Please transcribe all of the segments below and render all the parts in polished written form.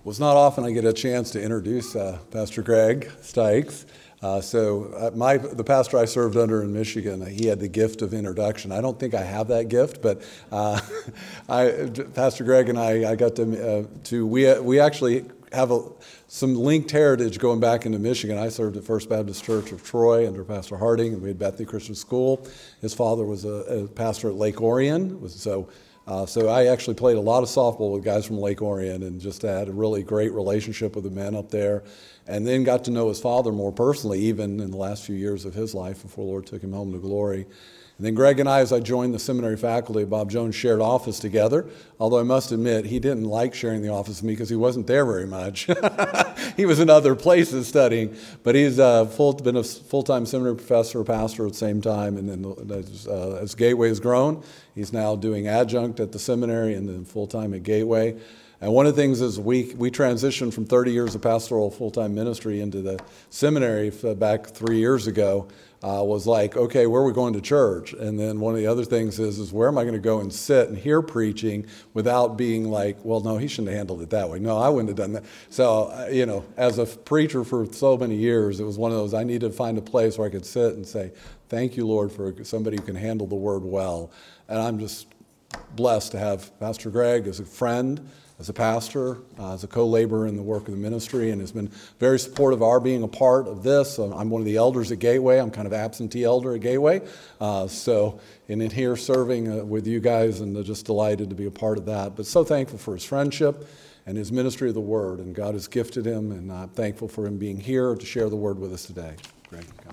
Was not often I get a chance to introduce Pastor Greg Stykes. The pastor I served under in Michigan, he had the gift of introduction. I don't think I have that gift, but Pastor Greg and I got we actually have some linked heritage going back into Michigan. I served at First Baptist Church of Troy under Pastor Harding, and we had Bethany Christian School. His father was a pastor at Lake Orion, so I actually played a lot of softball with guys from Lake Orion and just had a really great relationship with the men up there, and then got to know his father more personally, even in the last few years of his life before the Lord took him home to glory. And then Greg and I, as I joined the seminary faculty at Bob Jones, shared office together, although I must admit he didn't like sharing the office with me because he wasn't there very much. He was in other places studying, but he's been a full-time seminary professor, pastor at the same time, and then as Gateway has grown, he's now doing adjunct at the seminary and then full-time at Gateway. And one of the things is we transitioned from 30 years of pastoral full-time ministry into the seminary back 3 years ago. Was like, okay, where are we going to church? And then one of the other things is where am I going to go and sit and hear preaching without being like, well, no, he shouldn't have handled it that way. No, I wouldn't have done that. So, as a preacher for so many years, it was one of those, I needed to find a place where I could sit and say, thank you, Lord, for somebody who can handle the word well. And I'm just blessed to have Pastor Greg as a friend, as a pastor, as a co-laborer in the work of the ministry, and has been very supportive of our being a part of this. I'm one of the elders at Gateway. I'm kind of absentee elder at Gateway. And in here serving with you guys, and just delighted to be a part of that. But so thankful for his friendship and his ministry of the word, and God has gifted him, and I'm thankful for him being here to share the word with us today. Greg, come.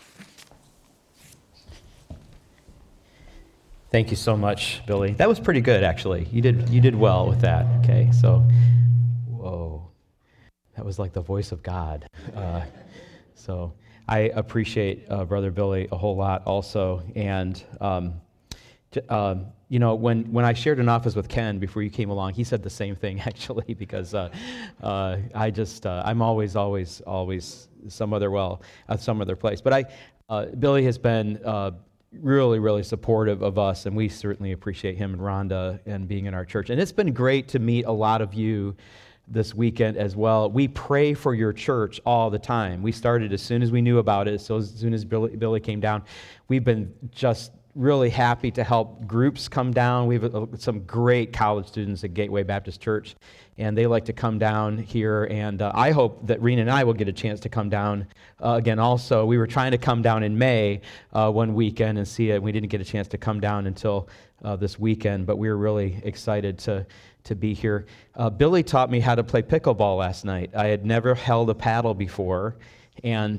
Thank you so much, Billy. That was pretty good, actually. You did well with that. Okay, so, whoa, that was like the voice of God. So I appreciate Brother Billy a whole lot, also. And when I shared an office with Ken before you came along, he said the same thing, actually, because I'm always some other place. But Billy has been really, really supportive of us, and we certainly appreciate him and Rhonda and being in our church. And it's been great to meet a lot of you this weekend as well. We pray for your church all the time. We started as soon as we knew about it, so as soon as Billy came down. We've been just really happy to help groups come down. We have some great college students at Gateway Baptist Church, and they like to come down here, and I hope that Rena and I will get a chance to come down again also. We were trying to come down in May one weekend and see it. We didn't get a chance to come down until this weekend, but we were really excited to be here. Billy taught me how to play pickleball last night. I had never held a paddle before, and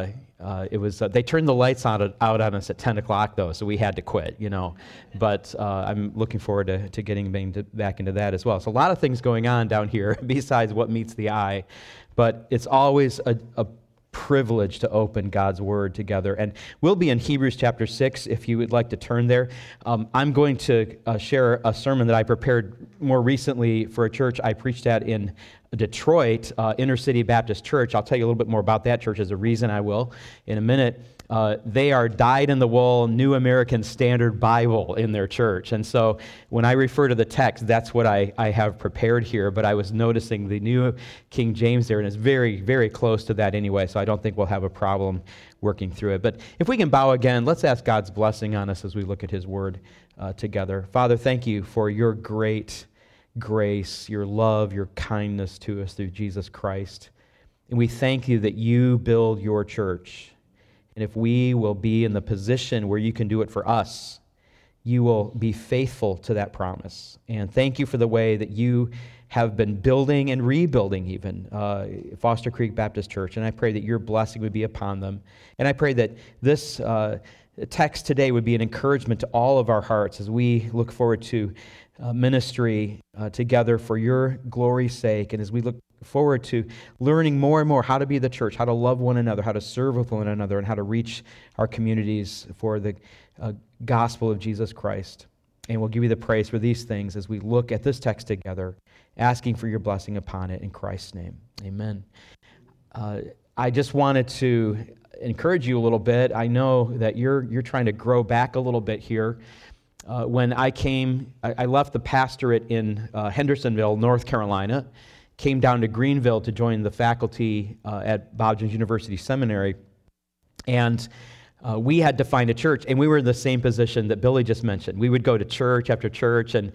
it was they turned the lights out on us at 10 o'clock, though, so we had to quit, But I'm looking forward to getting back into that as well. So a lot of things going on down here besides what meets the eye, but it's always a privilege to open God's Word together. And we'll be in Hebrews chapter 6, if you would like to turn there. I'm going to share a sermon that I prepared more recently for a church I preached at in Detroit, Inner City Baptist Church. I'll tell you a little bit more about that church. As a reason I will in a minute. They are dyed-in-the-wool New American Standard Bible in their church. And so when I refer to the text, that's what I have prepared here. But I was noticing the New King James there, and it's very, very close to that anyway, so I don't think we'll have a problem working through it. But if we can bow again, let's ask God's blessing on us as we look at His Word together. Father, thank you for your great grace, your love, your kindness to us through Jesus Christ. And we thank you that you build your church. And if we will be in the position where you can do it for us, you will be faithful to that promise. And thank you for the way that you have been building and rebuilding even Foster Creek Baptist Church. And I pray that your blessing would be upon them. And I pray that this text today would be an encouragement to all of our hearts as we look forward to ministry together for your glory's sake, and as we look forward to learning more and more how to be the church, how to love one another, how to serve with one another, and how to reach our communities for the gospel of Jesus Christ. And we'll give you the praise for these things as we look at this text together, asking for your blessing upon it in Christ's name. Amen. I just wanted to encourage you a little bit. I know that you're trying to grow back a little bit here. When I left the pastorate in Hendersonville, North Carolina, came down to Greenville to join the faculty at Bob Jones University Seminary. And we had to find a church, and we were in the same position that Billy just mentioned. We would go to church after church and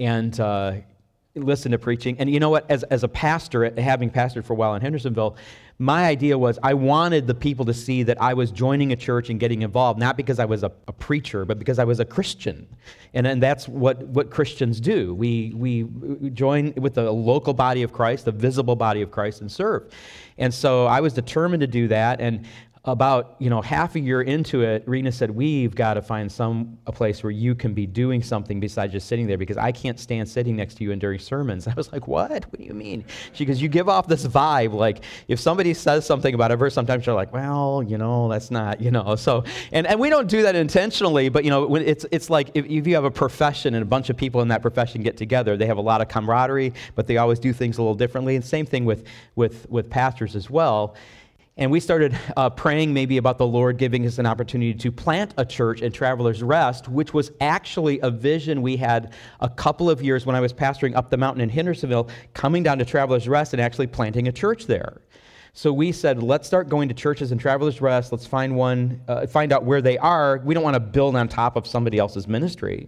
listen to preaching. And you know what? As a pastor, having pastored for a while in Hendersonville, my idea was I wanted the people to see that I was joining a church and getting involved, not because I was a preacher, but because I was a Christian. And that's what Christians do. We join with the local body of Christ, the visible body of Christ, and serve. And so I was determined to do that. And about half a year into it, Rena said, we've got to find a place where you can be doing something besides just sitting there, because I can't stand sitting next to you and during sermons. I was like, what do you mean? She goes, you give off this vibe, like if somebody says something about a verse, sometimes you're like, well, that's not, so, and we don't do that intentionally, but when it's like if you have a profession and a bunch of people in that profession get together, they have a lot of camaraderie, but they always do things a little differently. And same thing with pastors as well. And we started praying maybe about the Lord giving us an opportunity to plant a church in Travelers Rest, which was actually a vision we had a couple of years when I was pastoring up the mountain in Hendersonville, coming down to Travelers Rest and actually planting a church there. So we said, let's start going to churches in Travelers Rest. Let's find out where they are. We don't want to build on top of somebody else's ministry.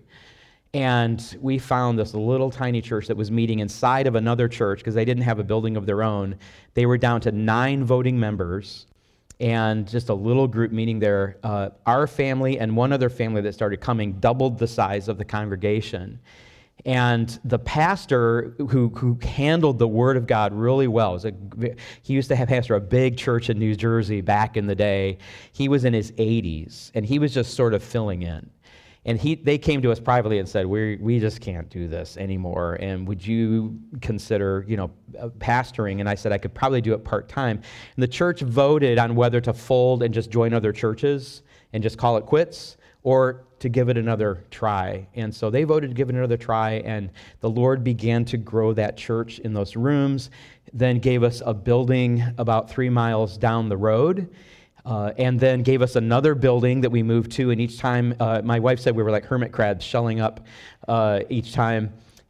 And we found this little tiny church that was meeting inside of another church because they didn't have a building of their own. They were down to 9 voting members and just a little group meeting there. Our family and one other family that started coming doubled the size of the congregation. And the pastor who handled the Word of God really well, he used to have pastor a big church in New Jersey back in the day. He was in his 80s, and he was just sort of filling in. And they came to us privately and said, we just can't do this anymore, and would you consider, pastoring? And I said I could probably do it part-time. And the church voted on whether to fold and just join other churches and just call it quits, or to give it another try. And so they voted to give it another try, and the Lord began to grow that church in those rooms, then gave us a building about 3 miles down the road, and then gave us another building that we moved to. And each time, my wife said we were like hermit crabs shelling up each time.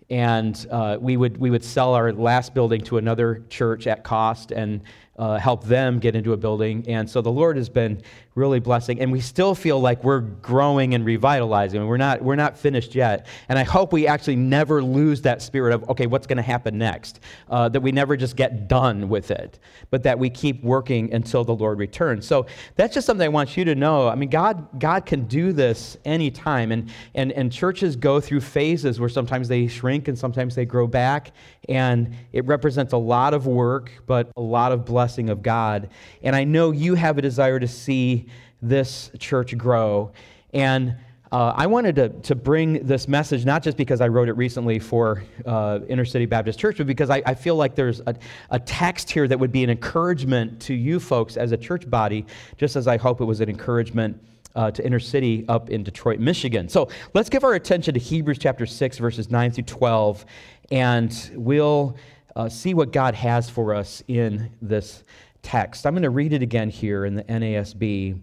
And we would sell our last building to another church at cost and help them get into a building. And so the Lord has been really blessing, and we still feel like we're growing and revitalizing. We're not finished yet, and I hope we actually never lose that spirit of, okay, what's going to happen next? That we never just get done with it, but that we keep working until the Lord returns. So that's just something I want you to know. I mean, God can do this anytime, and churches go through phases where sometimes they shrink and sometimes they grow back, and it represents a lot of work, but a lot of blessing of God. And I know you have a desire to see this church grow. And I wanted to bring this message, not just because I wrote it recently for Inner City Baptist Church, but because I feel like there's a text here that would be an encouragement to you folks as a church body, just as I hope it was an encouragement to Inner City up in Detroit, Michigan. So let's give our attention to Hebrews chapter 6, verses 9 through 12, and we'll see what God has for us in this text. I'm going to read it again here in the NASB,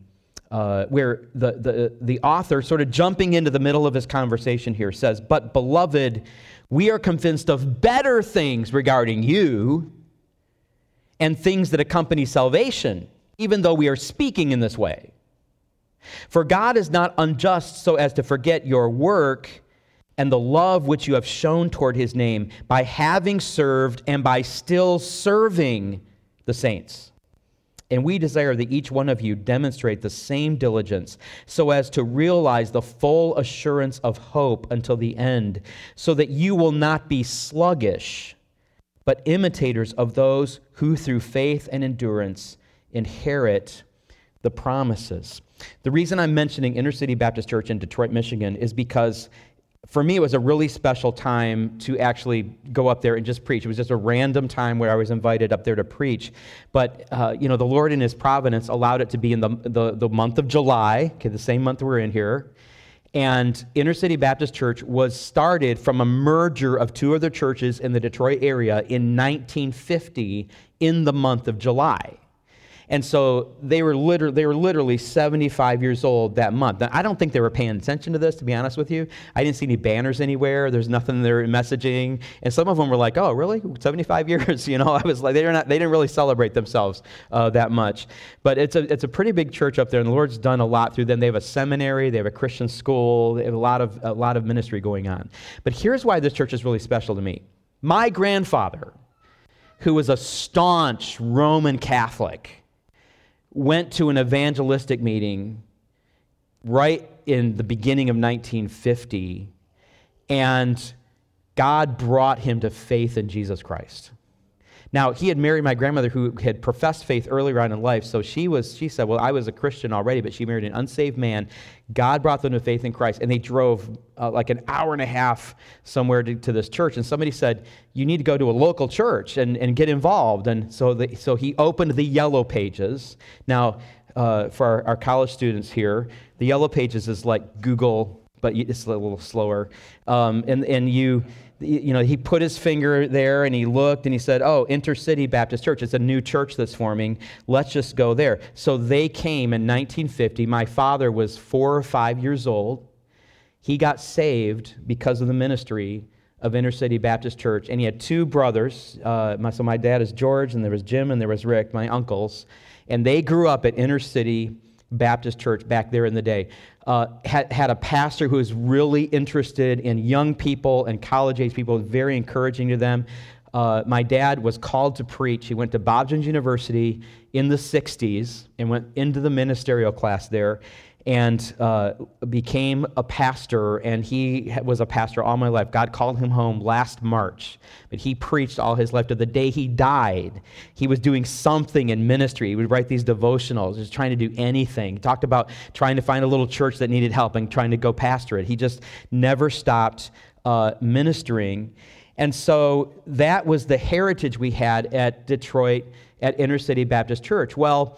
where the author, sort of jumping into the middle of his conversation here, says, "But beloved, we are convinced of better things regarding you and things that accompany salvation, even though we are speaking in this way. For God is not unjust so as to forget your work and the love which you have shown toward his name by having served and by still serving the saints. And we desire that each one of you demonstrate the same diligence so as to realize the full assurance of hope until the end, so that you will not be sluggish, but imitators of those who through faith and endurance inherit the promises." The reason I'm mentioning Inner City Baptist Church in Detroit, Michigan is because for me, it was a really special time to actually go up there and just preach. It was just a random time where I was invited up there to preach. But, the Lord in his providence allowed it to be in the month of July, the same month we're in here. And Inner City Baptist Church was started from a merger of 2 other churches in the Detroit area in 1950 in the month of July. And so they were literally 75 years old that month. Now, I don't think they were paying attention to this, to be honest with you. I didn't see any banners anywhere. There's nothing there messaging. And some of them were like, oh, really? 75 years? I was like, they didn't really celebrate themselves that much. But it's a pretty big church up there, and the Lord's done a lot through them. They have a seminary, they have a Christian school, they have a lot of ministry going on. But here's why this church is really special to me. My grandfather, who was a staunch Roman Catholic, went to an evangelistic meeting right in the beginning of 1950, and God brought him to faith in Jesus Christ. Now, he had married my grandmother, who had professed faith earlier on in life, so she said, well, I was a Christian already, but she married an unsaved man. God brought them to faith in Christ, and they drove like an hour and a half somewhere to this church, and somebody said, you need to go to a local church and get involved. And so he opened the Yellow Pages. Now, for our college students here, the Yellow Pages is like Google, but it's a little slower. He put his finger there and he looked and he said, oh, Intercity Baptist Church. It's a new church that's forming. Let's just go there. So they came in 1950. My father was 4 or 5 years old. He got saved because of the ministry of Intercity Baptist Church. And he had 2 brothers. So my dad is George, and there was Jim, and there was Rick, my uncles. And they grew up at Intercity Baptist Church back there in the day. Had a pastor who was really interested in young people and college-age people, very encouraging to them. My dad was called to preach. He went to Bob Jones University in the 60s and went into the ministerial class there and became a pastor, and he was a pastor all my life. God called him home last March, but he preached all his life. To the day he died, he was doing something in ministry. He would write these devotionals, just trying to do anything. He talked about trying to find a little church that needed help and trying to go pastor it. He just never stopped ministering. And so that was the heritage we had at Detroit at Intercity Baptist Church. Well,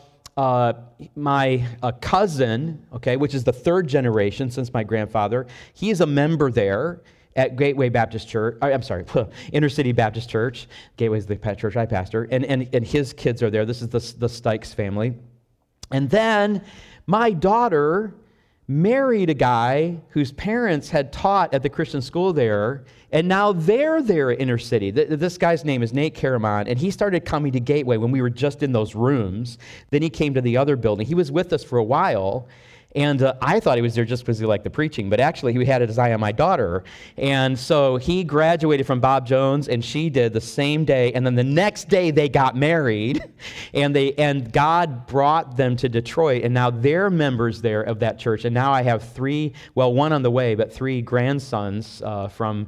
my cousin, which is the 3rd generation since my grandfather, he is a member there at Gateway Baptist Church. Intercity Baptist Church. Gateway is the church I pastor, and his kids are there. This is the Stykes family. And then my daughter married a guy whose parents had taught at the Christian school there, and now they're there at Intercity. This guy's name is Nate Caramon, and he started coming to Gateway when we were just in those rooms. Then he came to the other building. He was with us for a while, and I thought he was there just because he liked the preaching, but actually he had his eye on my daughter. And so he graduated from Bob Jones, and she did the same day, and then the next day they got married, and God brought them to Detroit, and now they're members there of that church. And now I have 3, one on the way, but 3 grandsons from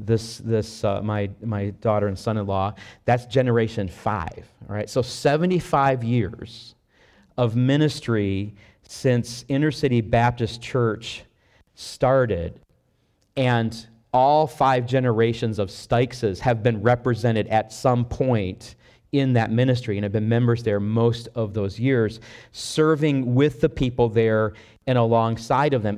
my daughter and son-in-law. That's generation 5. All right, so 75 years of ministry since Intercity Baptist Church started, and all 5 generations of Stykeses have been represented at some point in that ministry and have been members there most of those years, serving with the people there and alongside of them.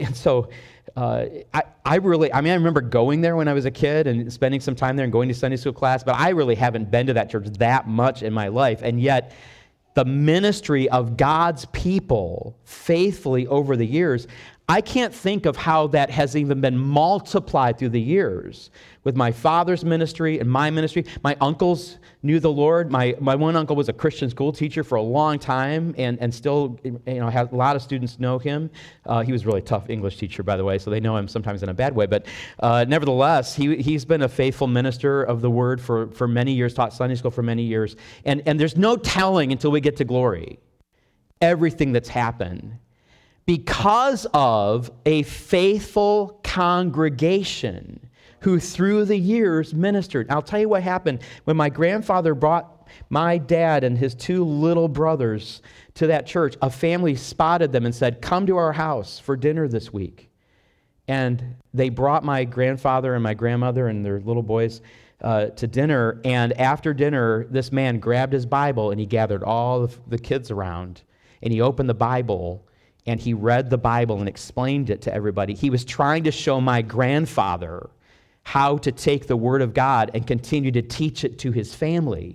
I remember going there when I was a kid and spending some time there and going to Sunday school class, but I really haven't been to that church that much in my life, and yet the ministry of God's people faithfully over the years, I can't think of how that has even been multiplied through the years. With my father's ministry and my ministry, my uncles knew the Lord. My one uncle was a Christian school teacher for a long time, and still, a lot of students know him. He was a really tough English teacher, by the way, so they know him sometimes in a bad way. But nevertheless, he's been a faithful minister of the Word for many years, taught Sunday school for many years. And there's no telling until we get to glory everything that's happened because of a faithful congregation who through the years ministered. I'll tell you what happened when my grandfather brought my dad and his 2 little brothers to that church. A family spotted them and said, come to our house for dinner this week. And they brought my grandfather and my grandmother and their little boys to dinner. And after dinner, this man grabbed his Bible and he gathered all of the kids around, and he opened the Bible and he read the Bible and explained it to everybody. He was trying to show my grandfather how to take the Word of God and continue to teach it to his family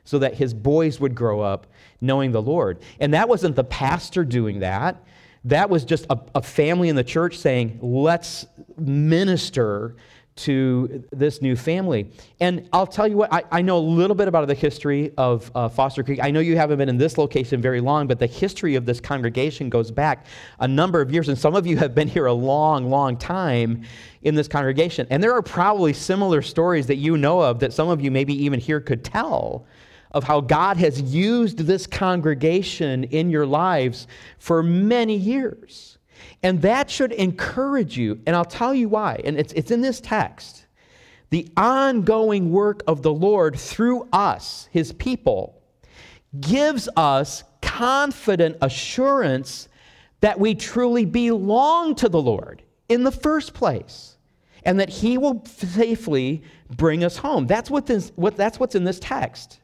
so that his boys would grow up knowing the Lord. And that wasn't the pastor doing that. That was just a family in the church saying, let's minister to this new family. And I'll tell you what, I know a little bit about the history of Foster Creek. I know you haven't been in this location very long, but the history of this congregation goes back a number of years, and some of you have been here a long, long time in this congregation. And there are probably similar stories that you know of that some of you maybe even here could tell of how God has used this congregation in your lives for many years. And that should encourage you, and I'll tell you why. And it's in this text. The ongoing work of the Lord through us, his people, gives us confident assurance that we truly belong to the Lord in the first place, and that he will safely bring us home. That's what's in this text.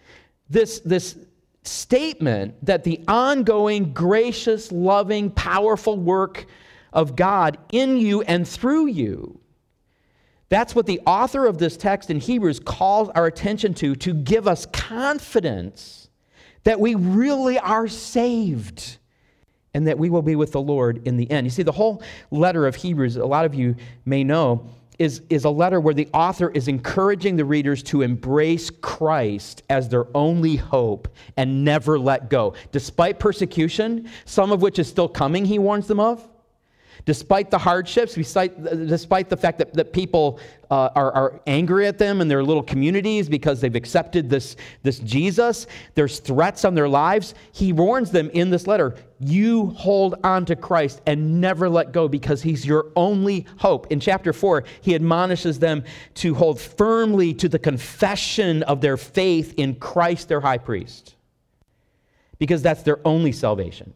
This statement that the ongoing, gracious, loving, powerful work of God in you and through you, that's what the author of this text in Hebrews calls our attention to give us confidence that we really are saved and that we will be with the Lord in the end. You see, the whole letter of Hebrews, a lot of you may know, is a letter where the author is encouraging the readers to embrace Christ as their only hope and never let go. Despite persecution, some of which is still coming, he warns them of. Despite the hardships, despite the fact that people are angry at them in their little communities because they've accepted this Jesus, there's threats on their lives, he warns them in this letter, you hold on to Christ and never let go because he's your only hope. In chapter 4, he admonishes them to hold firmly to the confession of their faith in Christ, their high priest, because that's their only salvation.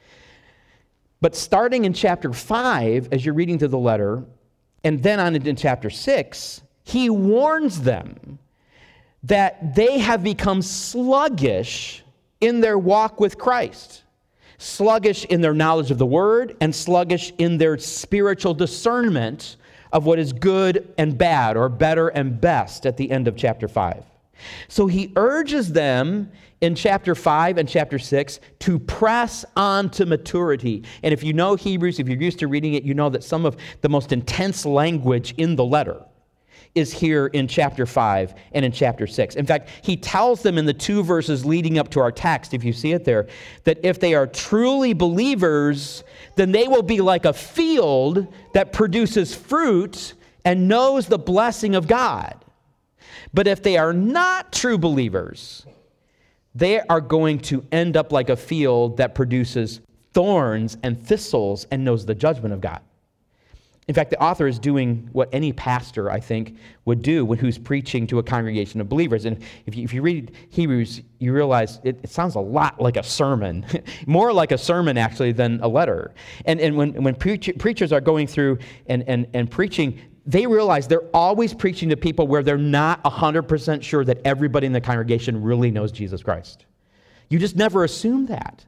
But starting in chapter 5, as you're reading through the letter, and then on in chapter 6, he warns them that they have become sluggish in their walk with Christ, sluggish in their knowledge of the Word, and sluggish in their spiritual discernment of what is good and bad, or better and best at the end of chapter 5. So he urges them in chapter 5 and chapter 6 to press on to maturity. And if you know Hebrews, if you're used to reading it, you know that some of the most intense language in the letter is here in chapter 5 and in chapter 6. In fact, he tells them in the 2 verses leading up to our text, if you see it there, that if they are truly believers, then they will be like a field that produces fruit and knows the blessing of God. But if they are not true believers, they are going to end up like a field that produces thorns and thistles and knows the judgment of God. In fact, the author is doing what any pastor, I think, would do who's preaching to a congregation of believers. And if you read Hebrews, you realize it sounds a lot like a sermon, more like a sermon, actually, than a letter. And when preachers are going through and preaching, they realize they're always preaching to people where they're not 100% sure that everybody in the congregation really knows Jesus Christ. You just never assume that.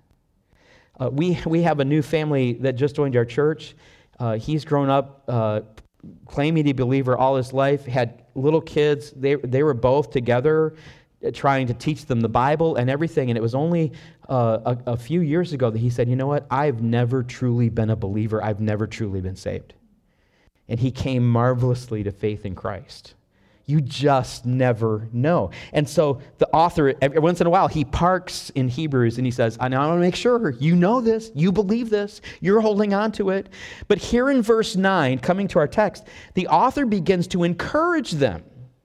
We have a new family that just joined our church. He's grown up claiming to be a believer all his life, had little kids. They were both together trying to teach them the Bible and everything. And it was only a few years ago that he said, you know what? I've never truly been a believer. I've never truly been saved. And he came marvelously to faith in Christ. You just never know. And so the author, every once in a while, he parks in Hebrews and he says, I want to make sure you know this, you believe this, you're holding on to it. But here in verse 9, coming to our text, the author begins to encourage them.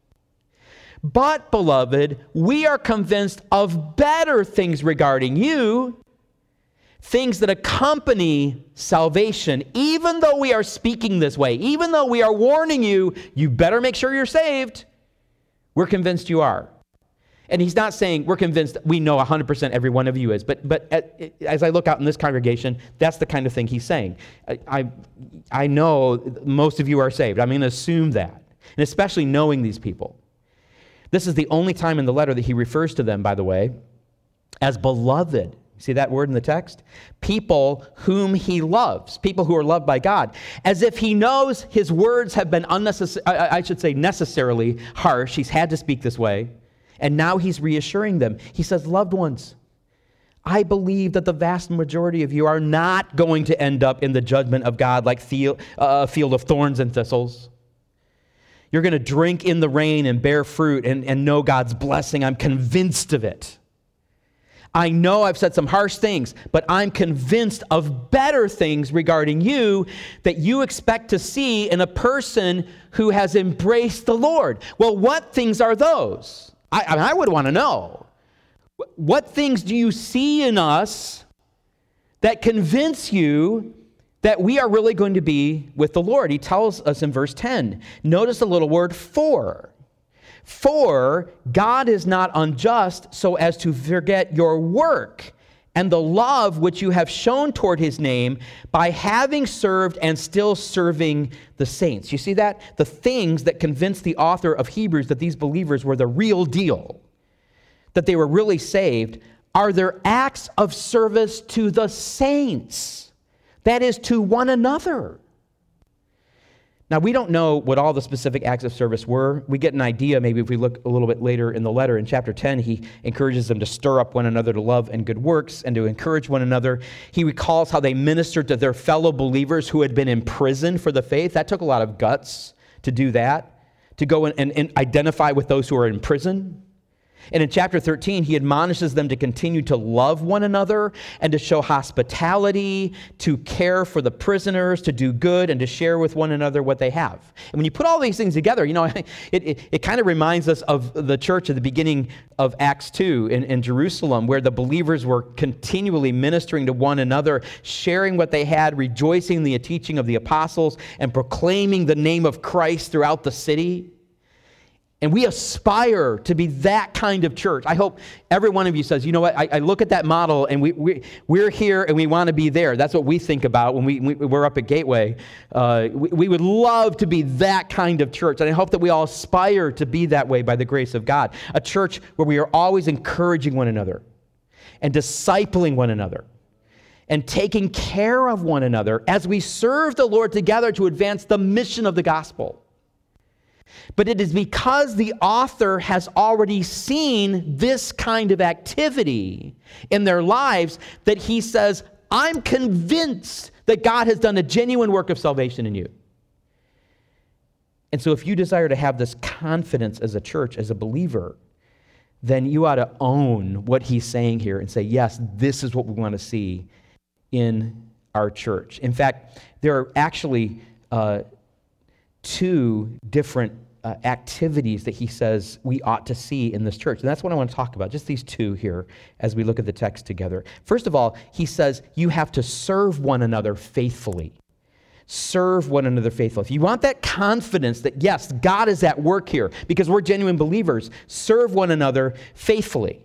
But, beloved, we are convinced of better things regarding you, things that accompany salvation. Even though we are speaking this way, even though we are warning you, you better make sure you're saved, we're convinced you are. And he's not saying we're convinced we know 100% every one of you is, but as I look out in this congregation, that's the kind of thing he's saying. I know most of you are saved. I'm going to assume that, and especially knowing these people. This is the only time in the letter that he refers to them, by the way, as beloved. See that word in the text? People whom he loves, people who are loved by God, as if he knows his words have been necessarily harsh. He's had to speak this way. And now he's reassuring them. He says, loved ones, I believe that the vast majority of you are not going to end up in the judgment of God like a field of thorns and thistles. You're going to drink in the rain and bear fruit and know God's blessing. I'm convinced of it. I know I've said some harsh things, but I'm convinced of better things regarding you that you expect to see in a person who has embraced the Lord. Well, what things are those? I would want to know. What things do you see in us that convince you that we are really going to be with the Lord? He tells us in verse 10. Notice the little word for. For God is not unjust so as to forget your work and the love which you have shown toward his name by having served and still serving the saints. You see that? The things that convinced the author of Hebrews that these believers were the real deal, that they were really saved, are their acts of service to the saints. That is, to one another. Now, we don't know what all the specific acts of service were. We get an idea, maybe if we look a little bit later in the letter. In chapter 10, he encourages them to stir up one another to love and good works and to encourage one another. He recalls how they ministered to their fellow believers who had been imprisoned for the faith. That took a lot of guts to do that, to go and identify with those who are in prison. And in chapter 13, he admonishes them to continue to love one another and to show hospitality, to care for the prisoners, to do good, and to share with one another what they have. And when you put all these things together, it kind of reminds us of the church at the beginning of Acts 2 in Jerusalem, where the believers were continually ministering to one another, sharing what they had, rejoicing in the teaching of the apostles, and proclaiming the name of Christ throughout the city. And we aspire to be that kind of church. I hope every one of you says, you know what, I look at that model and we're here and we want to be there. That's what we think about when we're up at Gateway. We would love to be that kind of church. And I hope that we all aspire to be that way by the grace of God. A church where we are always encouraging one another and discipling one another and taking care of one another as we serve the Lord together to advance the mission of the gospel. But it is because the author has already seen this kind of activity in their lives that he says, I'm convinced that God has done a genuine work of salvation in you. And so if you desire to have this confidence as a church, as a believer, then you ought to own what he's saying here and say, yes, this is what we want to see in our church. In fact, there are actually two different activities that he says we ought to see in this church. And that's what I want to talk about, just these two here as we look at the text together. First of all, he says you have to serve one another faithfully. Serve one another faithfully. If you want that confidence that, yes, God is at work here because we're genuine believers, serve one another faithfully.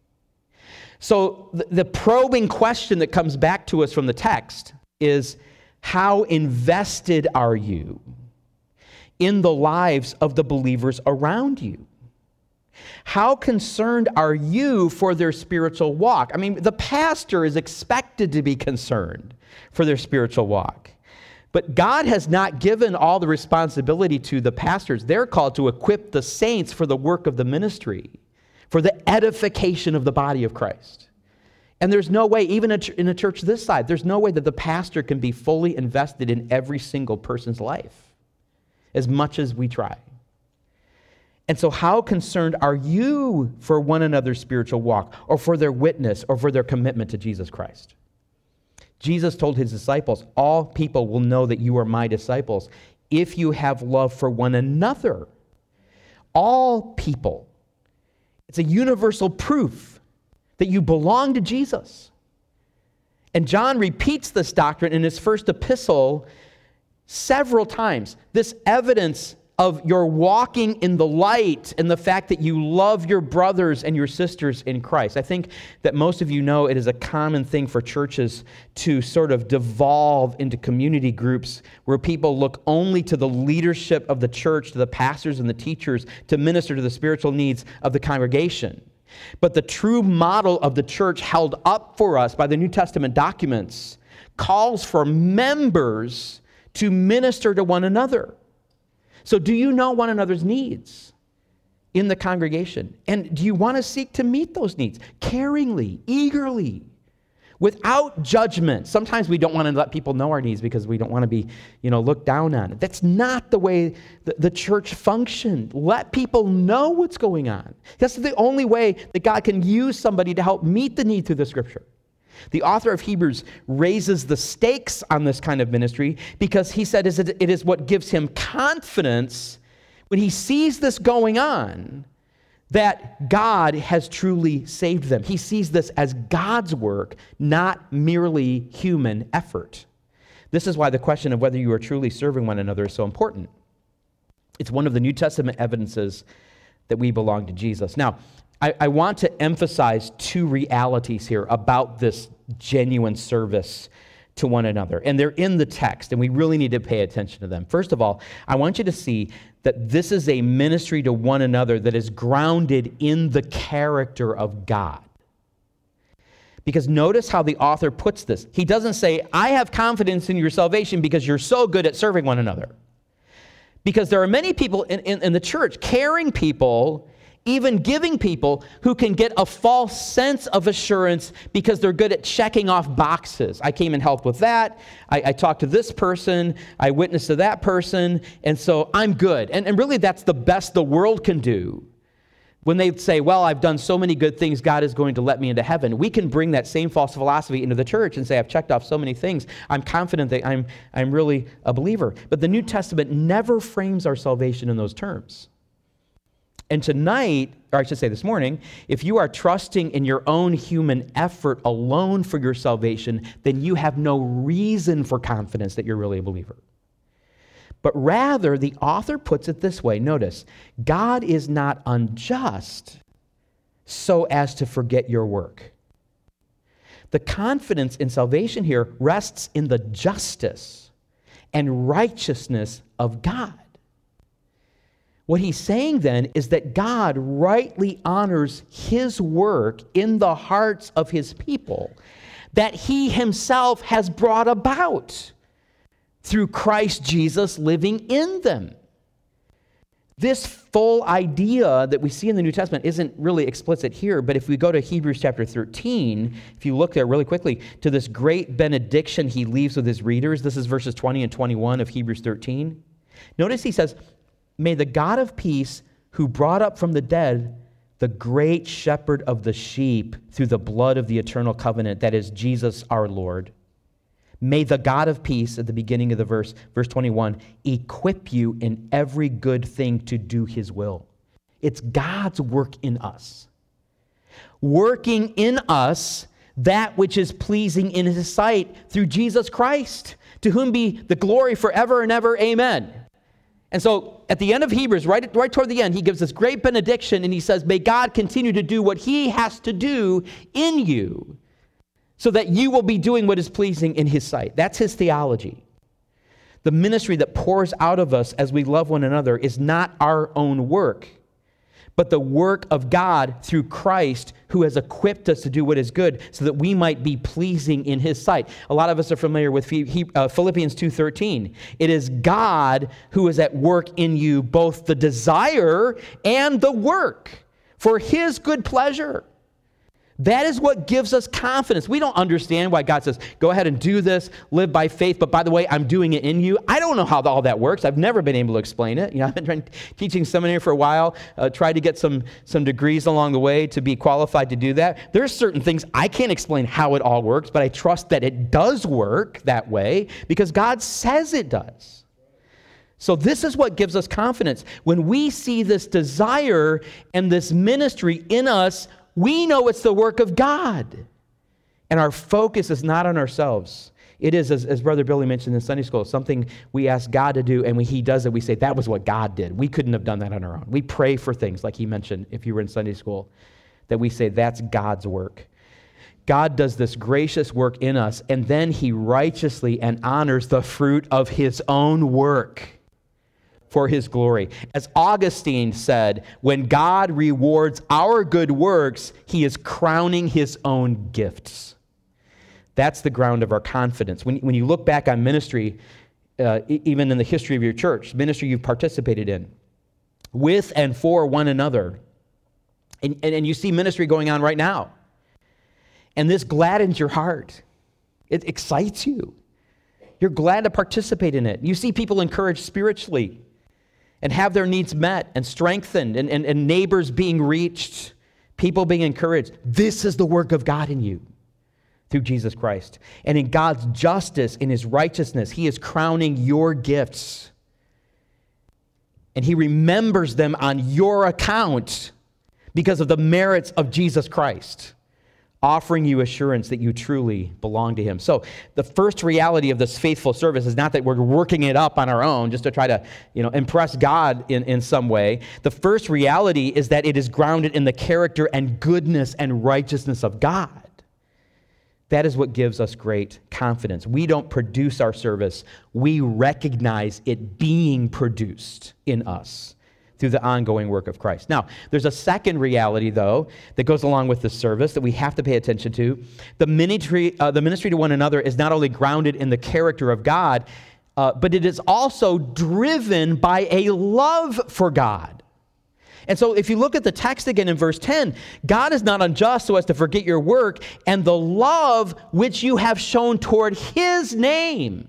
So the probing question that comes back to us from the text is, how invested are you in the lives of the believers around you? How concerned are you for their spiritual walk? I mean, the pastor is expected to be concerned for their spiritual walk. But God has not given all the responsibility to the pastors. They're called to equip the saints for the work of the ministry, for the edification of the body of Christ. And there's no way, even in a church this side, there's no way that the pastor can be fully invested in every single person's life, as much as we try. And so how concerned are you for one another's spiritual walk, or for their witness, or for their commitment to Jesus Christ? Jesus told his disciples, all people will know that you are my disciples if you have love for one another. All people. It's a universal proof that you belong to Jesus. And John repeats this doctrine in his first epistle several times. This evidence of your walking in the light and the fact that you love your brothers and your sisters in Christ. I think that most of you know it is a common thing for churches to sort of devolve into community groups where people look only to the leadership of the church, to the pastors and the teachers, to minister to the spiritual needs of the congregation. But the true model of the church held up for us by the New Testament documents calls for members to minister to one another. So do you know one another's needs in the congregation? And do you want to seek to meet those needs caringly, eagerly, without judgment? Sometimes we don't want to let people know our needs because we don't want to be, looked down on. That's not the way the church functioned. Let people know what's going on. That's the only way that God can use somebody to help meet the need through the Scripture. The author of Hebrews raises the stakes on this kind of ministry because he said it is what gives him confidence when he sees this going on, that God has truly saved them. He sees this as God's work, not merely human effort. This is why the question of whether you are truly serving one another is so important. It's one of the New Testament evidences that we belong to Jesus. Now, I want to emphasize two realities here about this genuine service to one another. And they're in the text, and we really need to pay attention to them. First of all, I want you to see that this is a ministry to one another that is grounded in the character of God. Because notice how the author puts this. He doesn't say, I have confidence in your salvation because you're so good at serving one another. Because there are many people in the church, caring people, even giving people, who can get a false sense of assurance because they're good at checking off boxes. I came and helped with that. I talked to this person. I witnessed to that person. And so I'm good. And really that's the best the world can do. When they say, well, I've done so many good things, God is going to let me into heaven. We can bring that same false philosophy into the church and say, I've checked off so many things. I'm confident that I'm really a believer. But the New Testament never frames our salvation in those terms. And tonight, or I should say this morning, if you are trusting in your own human effort alone for your salvation, then you have no reason for confidence that you're really a believer. But rather, the author puts it this way. Notice, God is not unjust so as to forget your work. The confidence in salvation here rests in the justice and righteousness of God. What he's saying then is that God rightly honors his work in the hearts of his people that he himself has brought about through Christ Jesus living in them. This full idea that we see in the New Testament isn't really explicit here, but if we go to Hebrews chapter 13, if you look there really quickly, to this great benediction he leaves with his readers, this is verses 20 and 21 of Hebrews 13. Notice he says, may the God of peace, who brought up from the dead the great shepherd of the sheep through the blood of the eternal covenant, that is Jesus our Lord, may the God of peace, at the beginning of the verse 21, equip you in every good thing to do his will. It's God's work in us. Working in us that which is pleasing in his sight through Jesus Christ, to whom be the glory forever and ever. Amen. And so at the end of Hebrews, right toward the end, he gives this great benediction and he says, may God continue to do what he has to do in you so that you will be doing what is pleasing in his sight. That's his theology. The ministry that pours out of us as we love one another is not our own work, but the work of God through Christ, who has equipped us to do what is good so that we might be pleasing in his sight. A lot of us are familiar with Philippians 2:13. It is God who is at work in you, both the desire and the work for his good pleasure. That is what gives us confidence. We don't understand why God says, go ahead and do this, live by faith, but by the way, I'm doing it in you. I don't know how all that works. I've never been able to explain it. I've been teaching seminary for a while, tried to get some degrees along the way to be qualified to do that. There's certain things I can't explain how it all works, but I trust that it does work that way because God says it does. So this is what gives us confidence. When we see this desire and this ministry in us, we know it's the work of God. And our focus is not on ourselves. It is, as Brother Billy mentioned in Sunday school, something we ask God to do, and when he does it, we say, that was what God did. We couldn't have done that on our own. We pray for things, like he mentioned, if you were in Sunday school, that we say, that's God's work. God does this gracious work in us, and then he righteously and honors the fruit of his own work for his glory. As Augustine said, when God rewards our good works, he is crowning his own gifts. That's the ground of our confidence. When you look back on ministry, even in the history of your church, ministry you've participated in, with and for one another. And you see ministry going on right now. And this gladdens your heart. It excites you. You're glad to participate in it. You see people encouraged spiritually and have their needs met and strengthened and neighbors being reached, people being encouraged. This is the work of God in you through Jesus Christ. And in God's justice, in his righteousness, he is crowning your gifts. And he remembers them on your account because of the merits of Jesus Christ, offering you assurance that you truly belong to him. So the first reality of this faithful service is not that we're working it up on our own just to try to, impress God in some way. The first reality is that it is grounded in the character and goodness and righteousness of God. That is what gives us great confidence. We don't produce our service. We recognize it being produced in us through the ongoing work of Christ. Now, there's a second reality, though, that goes along with this service that we have to pay attention to. The ministry to one another is not only grounded in the character of God, but it is also driven by a love for God. And so if you look at the text again in verse 10, God is not unjust so as to forget your work and the love which you have shown toward his name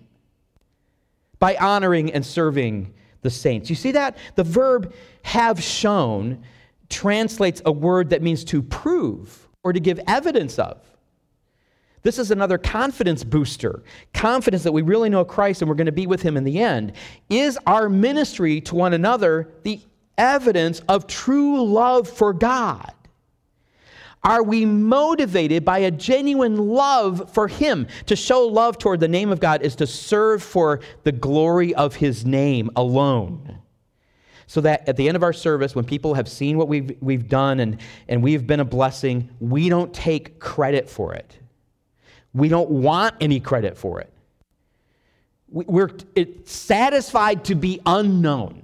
by honoring and serving the saints. You see that? The verb have shown translates a word that means to prove or to give evidence of. This is another confidence booster. Confidence that we really know Christ and we're going to be with him in the end. Is our ministry to one another the evidence of true love for God? Are we motivated by a genuine love for him? To show love toward the name of God is to serve for the glory of his name alone. So that at the end of our service, when people have seen what we've done and we've been a blessing, we don't take credit for it. We don't want any credit for it. We're satisfied to be unknown.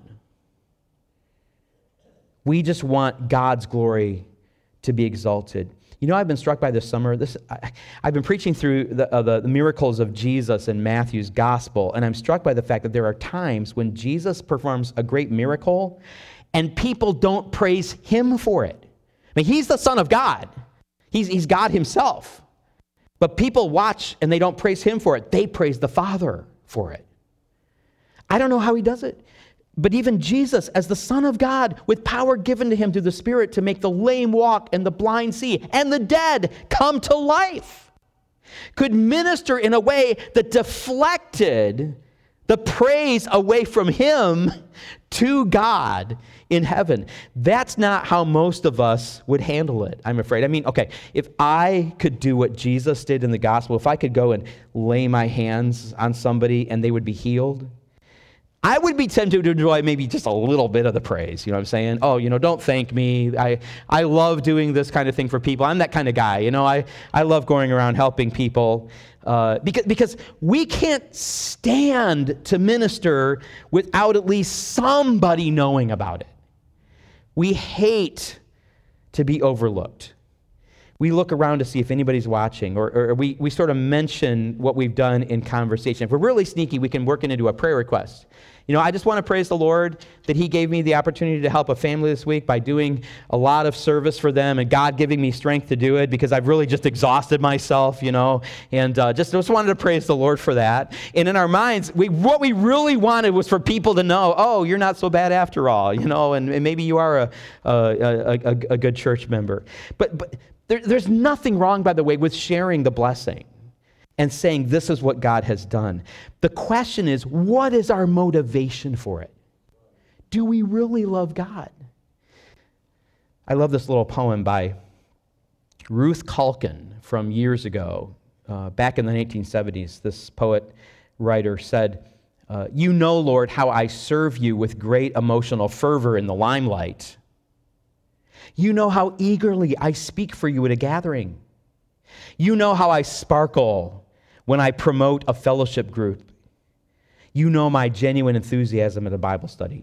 We just want God's glory to be exalted. I've been struck by this summer. I've been preaching through the miracles of Jesus in Matthew's gospel, and I'm struck by the fact that there are times when Jesus performs a great miracle, and people don't praise him for it. I mean, he's the Son of God. He's God himself. But people watch, and they don't praise him for it. They praise the Father for it. I don't know how he does it. But even Jesus, as the Son of God, with power given to him through the Spirit to make the lame walk and the blind see and the dead come to life, could minister in a way that deflected the praise away from him to God in heaven. That's not how most of us would handle it, I'm afraid. I mean, okay, if I could do what Jesus did in the gospel, if I could go and lay my hands on somebody and they would be healed, I would be tempted to enjoy maybe just a little bit of the praise. You know what I'm saying? Oh, don't thank me. I love doing this kind of thing for people. I'm that kind of guy. I love going around helping people because we can't stand to minister without at least somebody knowing about it. We hate to be overlooked. We look around to see if anybody's watching, or we sort of mention what we've done in conversation. If we're really sneaky, we can work it into a prayer request. I just want to praise the Lord that he gave me the opportunity to help a family this week by doing a lot of service for them and God giving me strength to do it because I've really just exhausted myself, and just wanted to praise the Lord for that. And in our minds, what we really wanted was for people to know, oh, you're not so bad after all, and maybe you are a good church member. But there's nothing wrong, by the way, with sharing the blessing and saying this is what God has done. The question is, what is our motivation for it? Do we really love God? I love this little poem by Ruth Culkin from years ago. Back in the 1970s, this poet-writer said, "You know, Lord, how I serve you with great emotional fervor in the limelight. You know how eagerly I speak for you at a gathering. You know how I sparkle when I promote a fellowship group. You know my genuine enthusiasm at a Bible study.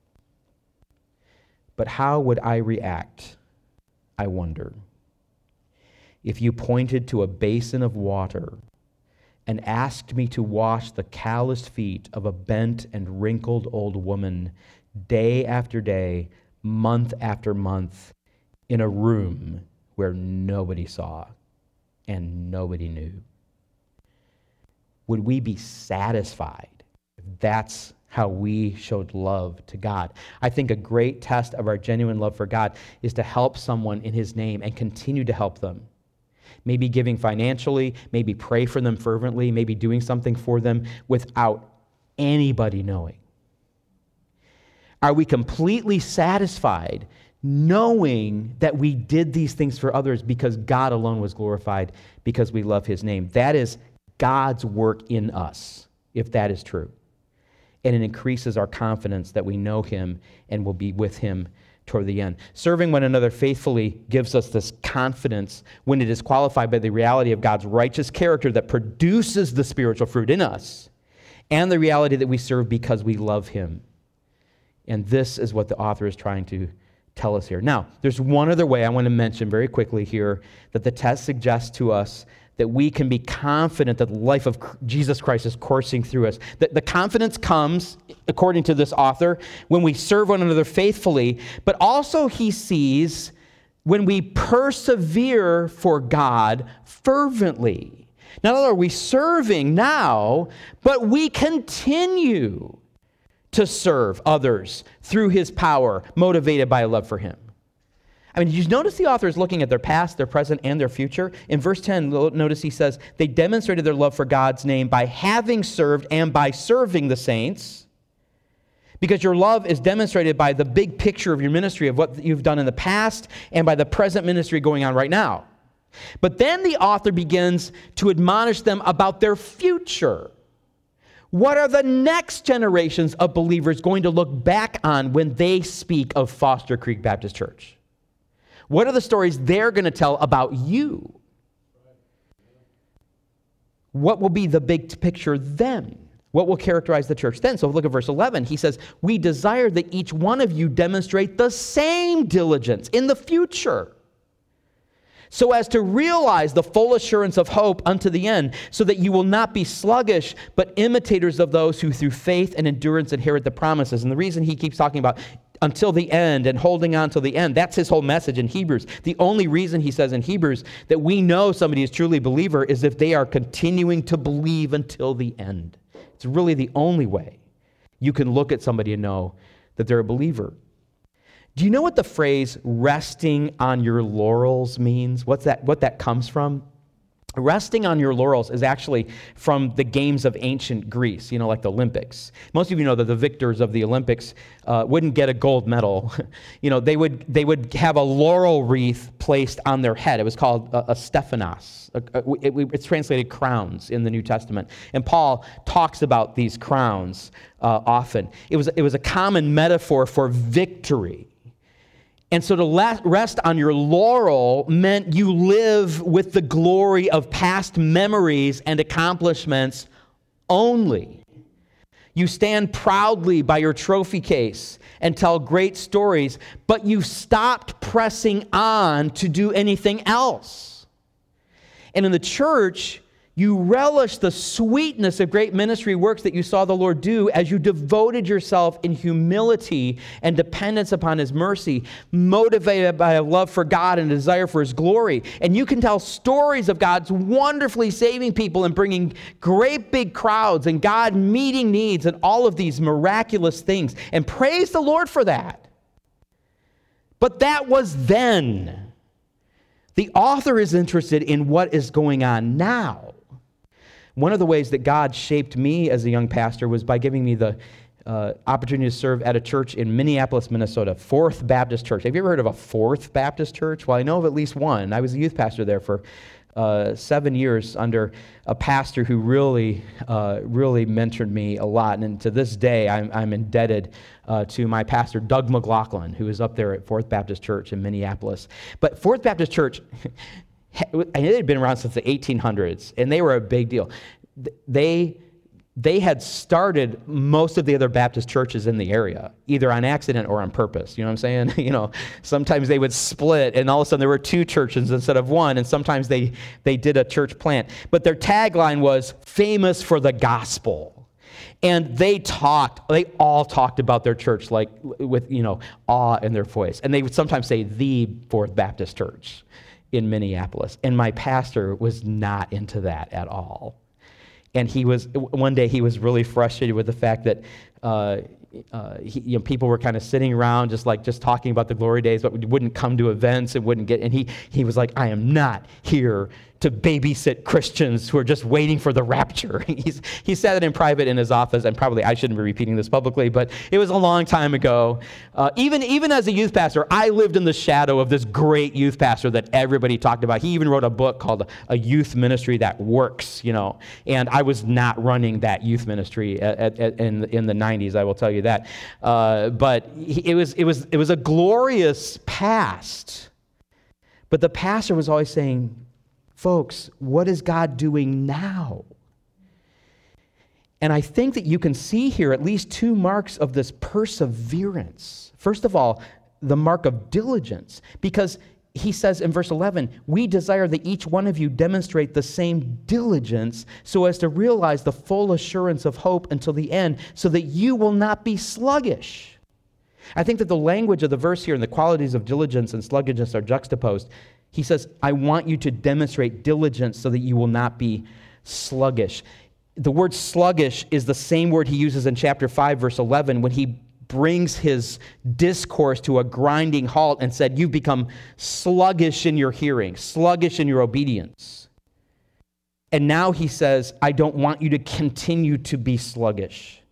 But how would I react, I wonder, if you pointed to a basin of water and asked me to wash the calloused feet of a bent and wrinkled old woman day after day, month after month, in a room where nobody saw and nobody knew? Would we be satisfied if that's how we showed love to God? I think a great test of our genuine love for God is to help someone in his name and continue to help them. Maybe giving financially, maybe pray for them fervently, maybe doing something for them without anybody knowing. Are we completely satisfied knowing that we did these things for others because God alone was glorified, because we love his name? That is God's work in us, if that is true. And it increases our confidence that we know him and will be with him toward the end. Serving one another faithfully gives us this confidence when it is qualified by the reality of God's righteous character that produces the spiritual fruit in us, and the reality that we serve because we love him. And this is what the author is trying to tell us here. Now, there's one other way I want to mention very quickly here that the text suggests to us that we can be confident that the life of Jesus Christ is coursing through us. The confidence comes, according to this author, when we serve one another faithfully, but also he sees when we persevere for God fervently. Not only are we serving now, but we continue to serve others through his power, motivated by a love for him. I mean, did you notice the author is looking at their past, their present, and their future? In verse 10, notice he says, they demonstrated their love for God's name by having served and by serving the saints, because your love is demonstrated by the big picture of your ministry, of what you've done in the past, and by the present ministry going on right now. But then the author begins to admonish them about their future. What are the next generations of believers going to look back on when they speak of Foster Creek Baptist Church? What are the stories they're going to tell about you? What will be the big picture then? What will characterize the church then? So look at verse 11. He says, we desire that each one of you demonstrate the same diligence in the future, so as to realize the full assurance of hope unto the end, so that you will not be sluggish, but imitators of those who through faith and endurance inherit the promises. And the reason he keeps talking about until the end and holding on till the end, that's his whole message in Hebrews. The only reason he says in Hebrews that we know somebody is truly a believer is if they are continuing to believe until the end. It's really the only way you can look at somebody and know that they're a believer. Do you know what the phrase resting on your laurels means? What that comes from? Resting on your laurels is actually from the games of ancient Greece, like the Olympics. Most of you know that the victors of the Olympics wouldn't get a gold medal. They would have a laurel wreath placed on their head. It was called a Stephanos. It's translated crowns in the New Testament. And Paul talks about these crowns often. It was a common metaphor for victory. And so to rest on your laurel meant you live with the glory of past memories and accomplishments only. You stand proudly by your trophy case and tell great stories, but you've stopped pressing on to do anything else. And in the church, you relish the sweetness of great ministry works that you saw the Lord do as you devoted yourself in humility and dependence upon his mercy, motivated by a love for God and a desire for his glory. And you can tell stories of God's wonderfully saving people and bringing great big crowds and God meeting needs and all of these miraculous things. And praise the Lord for that. But that was then. The author is interested in what is going on now. One of the ways that God shaped me as a young pastor was by giving me the opportunity to serve at a church in Minneapolis, Minnesota, Fourth Baptist Church. Have you ever heard of a Fourth Baptist Church? Well, I know of at least one. I was a youth pastor there for 7 years under a pastor who really mentored me a lot. And to this day, I'm indebted to my pastor, Doug McLaughlin, who is up there at Fourth Baptist Church in Minneapolis. But Fourth Baptist Church, it had been around since the 1800s, and they were a big deal. They had started most of the other Baptist churches in the area, either on accident or on purpose. You know what I'm saying? Sometimes they would split, and all of a sudden there were two churches instead of one, and sometimes they did a church plant. But their tagline was, famous for the gospel. And they all talked about their church like with, awe in their voice. And they would sometimes say the Fourth Baptist Church in Minneapolis. And my pastor was not into that at all. And one day he was really frustrated with the fact that people were kind of sitting around just talking about the glory days, but wouldn't come to events and wouldn't get, and he was like, I am not here to babysit Christians who are just waiting for the rapture. He said it in private in his office, and probably I shouldn't be repeating this publicly, but it was a long time ago. Even as a youth pastor, I lived in the shadow of this great youth pastor that everybody talked about. He even wrote a book called A Youth Ministry That Works, and I was not running that youth ministry in the 90s, I will tell you that. But it was a glorious past. But the pastor was always saying, folks, what is God doing now? And I think that you can see here at least two marks of this perseverance. First of all, the mark of diligence, because he says in verse 11, we desire that each one of you demonstrate the same diligence so as to realize the full assurance of hope until the end, so that you will not be sluggish. I think that the language of the verse here and the qualities of diligence and sluggishness are juxtaposed. He says, I want you to demonstrate diligence so that you will not be sluggish. The word sluggish is the same word he uses in chapter 5, verse 11, when he brings his discourse to a grinding halt and said, you've become sluggish in your hearing, sluggish in your obedience. And now he says, I don't want you to continue to be sluggish.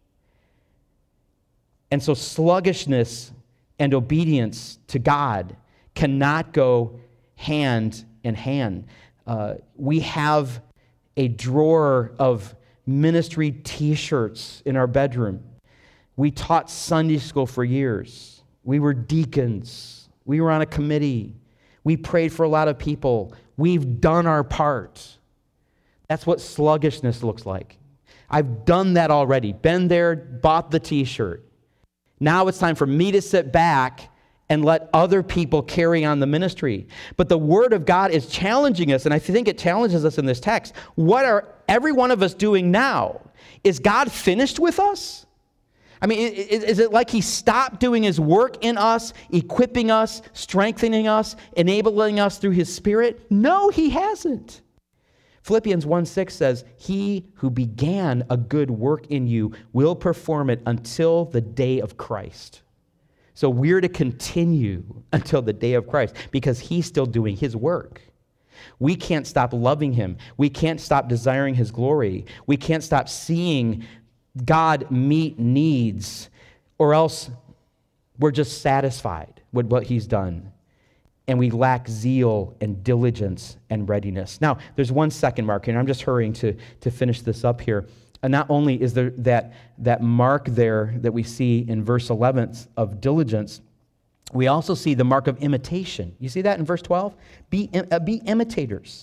And so sluggishness and obedience to God cannot go hand in hand. We have a drawer of ministry t-shirts in our bedroom. We taught Sunday school for years. We were deacons. We were on a committee. We prayed for a lot of people. We've done our part. That's what sluggishness looks like. I've done that already. Been there, bought the t-shirt. Now it's time for me to sit back and let other people carry on the ministry. But the Word of God is challenging us, and I think it challenges us in this text. What are every one of us doing now? Is God finished with us? I mean, is it like He stopped doing His work in us, equipping us, strengthening us, enabling us through His Spirit? No, He hasn't. Philippians 1:6 says, He who began a good work in you will perform it until the day of Christ. So we're to continue until the day of Christ because He's still doing His work. We can't stop loving Him. We can't stop desiring His glory. We can't stop seeing God meet needs, or else we're just satisfied with what He's done. And we lack zeal and diligence and readiness. Now, there's one second mark here, and I'm just hurrying to finish this up here. And not only is there that mark there that we see in verse 11 of diligence, we also see the mark of imitation. You see that in verse 12? Be imitators.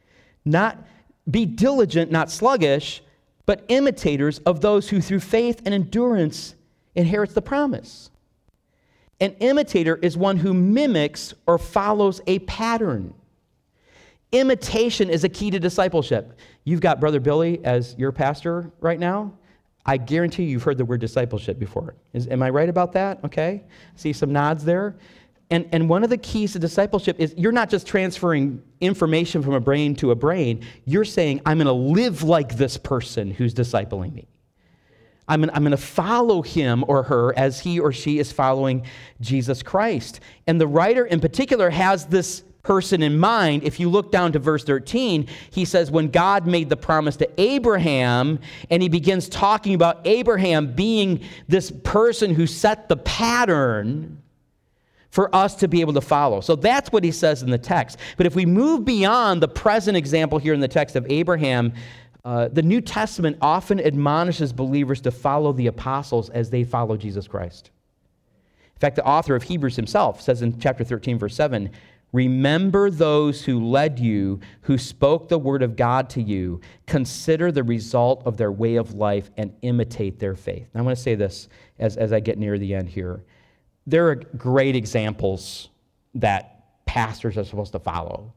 Be diligent, not sluggish, but imitators of those who through faith and endurance inherits the promise. An imitator is one who mimics or follows a pattern. Imitation is a key to discipleship. You've got Brother Billy as your pastor right now. I guarantee you've heard the word discipleship before. Am I right about that? Okay. See some nods there. And one of the keys to discipleship is you're not just transferring information from a brain to a brain. You're saying, I'm going to live like this person who's discipling me. I'm going to follow him or her as he or she is following Jesus Christ. And the writer in particular has this person in mind. If you look down to verse 13, he says, when God made the promise to Abraham, and he begins talking about Abraham being this person who set the pattern for us to be able to follow. So that's what he says in the text. But if we move beyond the present example here in the text of Abraham, the New Testament often admonishes believers to follow the apostles as they follow Jesus Christ. In fact, the author of Hebrews himself says in chapter 13, verse 7, remember those who led you, who spoke the word of God to you. Consider the result of their way of life and imitate their faith. Now, I want to say this as I get near the end here. There are great examples that pastors are supposed to follow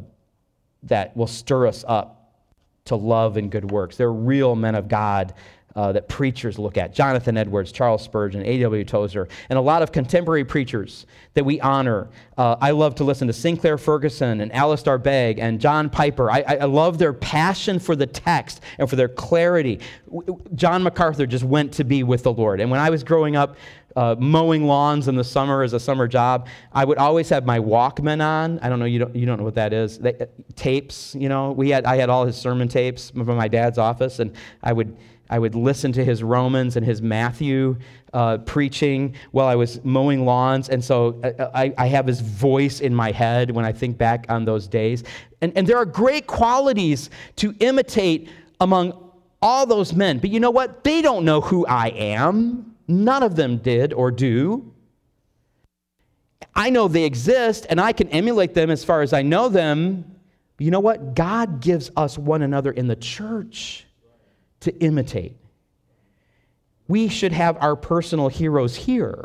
that will stir us up to love and good works. They're real men of God that preachers look at. Jonathan Edwards, Charles Spurgeon, A.W. Tozer, and a lot of contemporary preachers that we honor. I love to listen to Sinclair Ferguson and Alistair Begg and John Piper. I love their passion for the text and for their clarity. John MacArthur just went to be with the Lord. And when I was growing up, mowing lawns in the summer as a summer job, I would always have my Walkman on. I don't know, you don't know what that is. Tapes, I had all his sermon tapes from my dad's office, and I would listen to his Romans and his Matthew preaching while I was mowing lawns. And so I have his voice in my head when I think back on those days. And there are great qualities to imitate among all those men. But you know what? They don't know who I am. None of them did or do. I know they exist, and I can emulate them as far as I know them. But you know what? God gives us one another in the church to imitate. We should have our personal heroes here.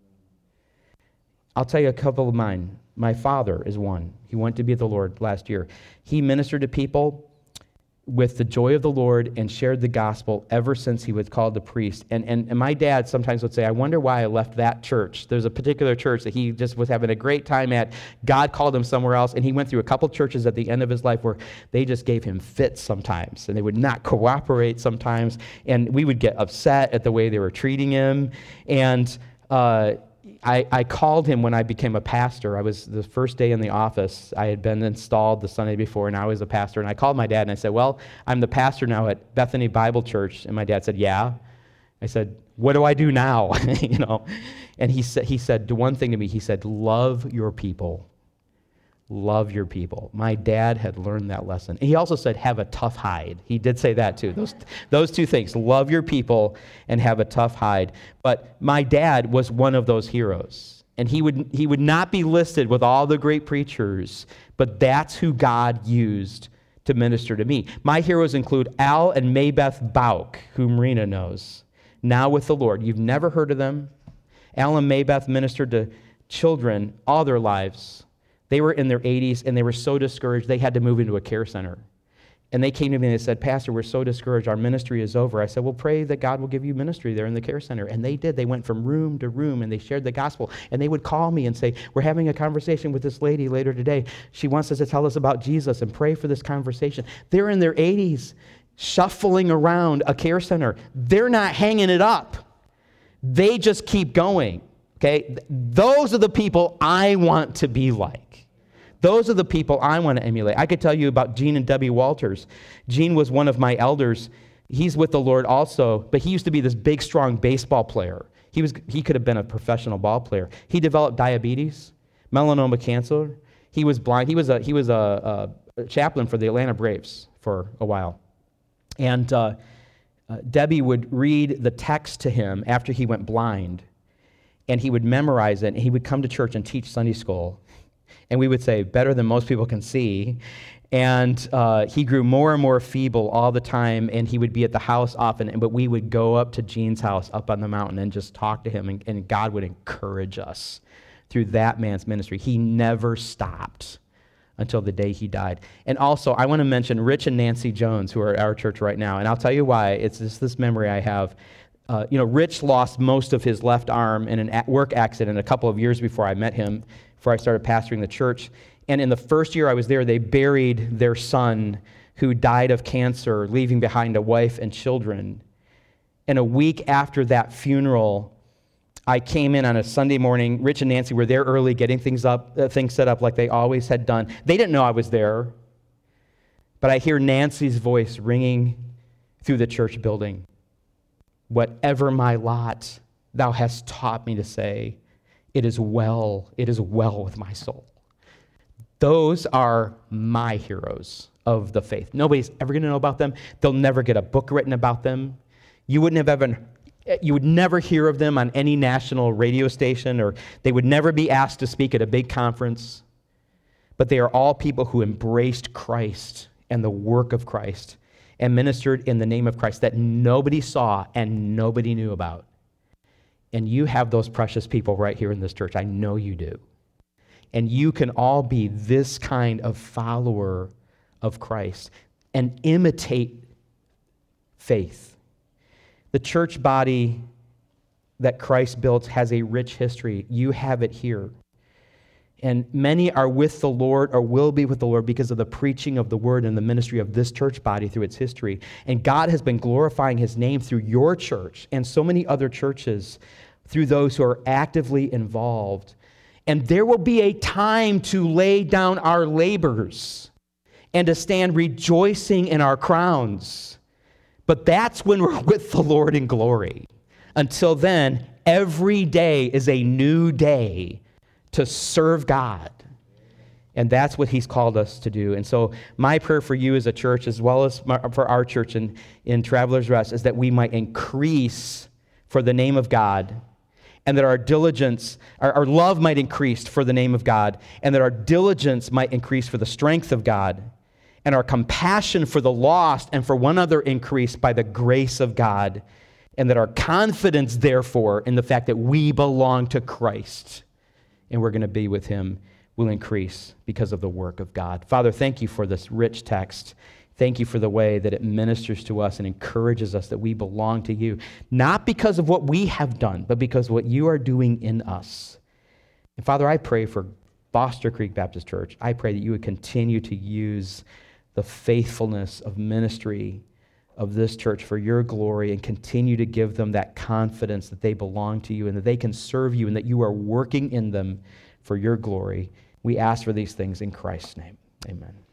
I'll tell you a couple of mine. My father is one. He went to be with the Lord last year. He ministered to people with the joy of the Lord and shared the gospel ever since he was called a priest. And my dad sometimes would say, I wonder why I left that church. There's a particular church that he just was having a great time at. God called him somewhere else, and he went through a couple churches at the end of his life where they just gave him fits sometimes, and they would not cooperate sometimes, and we would get upset at the way they were treating him. And I called him when I became a pastor. I was the first day in the office. I had been installed the Sunday before, and I was a pastor. And I called my dad, and I said, well, I'm the pastor now at Bethany Bible Church. And my dad said, yeah. I said, what do I do now? And he said the one thing to me. He said, love your people. Love your people. My dad had learned that lesson. He also said, have a tough hide. He did say that too. Those two things, love your people and have a tough hide. But my dad was one of those heroes. And he would not be listed with all the great preachers, but that's who God used to minister to me. My heroes include Al and Maybeth Bauk, who Marina knows, now with the Lord. You've never heard of them. Al and Maybeth ministered to children all their lives. They were in their 80s, and they were so discouraged, they had to move into a care center. And they came to me and they said, Pastor, we're so discouraged. Our ministry is over. I said, well, pray that God will give you ministry there in the care center. And they did. They went from room to room, and they shared the gospel. And they would call me and say, we're having a conversation with this lady later today. She wants us to tell us about Jesus and pray for this conversation. They're in their 80s, shuffling around a care center. They're not hanging it up. They just keep going. Okay? Those are the people I want to be like. Those are the people I want to emulate. I could tell you about Gene and Debbie Walters. Gene was one of my elders. He's with the Lord also, but he used to be this big, strong baseball player. He could have been a professional ball player. He developed diabetes, melanoma cancer. He was blind. He was a chaplain for the Atlanta Braves for a while. And Debbie would read the text to him after he went blind, and he would memorize it, and he would come to church and teach Sunday school. And we would say, better than most people can see. And he grew more and more feeble all the time, and he would be at the house often. But we would go up to Gene's house up on the mountain and just talk to him, and God would encourage us through that man's ministry. He never stopped until the day he died. And also, I want to mention Rich and Nancy Jones, who are at our church right now. And I'll tell you why. It's just this memory I have. Rich lost most of his left arm in a work accident a couple of years before I met him, before I started pastoring the church. And in the first year I was there, they buried their son who died of cancer, leaving behind a wife and children. And a week after that funeral, I came in on a Sunday morning. Rich and Nancy were there early, getting things set up like they always had done. They didn't know I was there, but I hear Nancy's voice ringing through the church building. Whatever my lot, thou hast taught me to say, it is well with my soul. Those are my heroes of the faith. Nobody's ever going to know about them. They'll never get a book written about them. You would never hear of them on any national radio station, or they would never be asked to speak at a big conference. But they are all people who embraced Christ and the work of Christ and ministered in the name of Christ that nobody saw and nobody knew about. And you have those precious people right here in this church. I know you do. And you can all be this kind of follower of Christ and imitate faith. The church body that Christ built has a rich history. You have it here. And many are with the Lord or will be with the Lord because of the preaching of the word and the ministry of this church body through its history. And God has been glorifying his name through your church and so many other churches through those who are actively involved. And there will be a time to lay down our labors and to stand rejoicing in our crowns. But that's when we're with the Lord in glory. Until then, every day is a new day to serve God. And that's what he's called us to do. And so my prayer for you as a church, as well as for our church in Travelers Rest, is that we might increase for the name of God, and that our diligence, our love might increase for the name of God, and that our diligence might increase for the strength of God, and our compassion for the lost and for one another increase by the grace of God, and that our confidence, therefore, in the fact that we belong to Christ and we're going to be with him will increase because of the work of God. Father, thank you for this rich text. Thank you for the way that it ministers to us and encourages us that we belong to you, not because of what we have done, but because of what you are doing in us. And Father, I pray for Foster Creek Baptist Church. I pray that you would continue to use the faithfulness of ministry of this church for your glory and continue to give them that confidence that they belong to you and that they can serve you and that you are working in them for your glory. We ask for these things in Christ's name. Amen.